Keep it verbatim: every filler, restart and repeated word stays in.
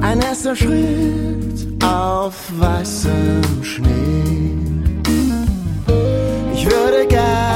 Ein erster Schritt auf weißem Schnee. Ich würde gern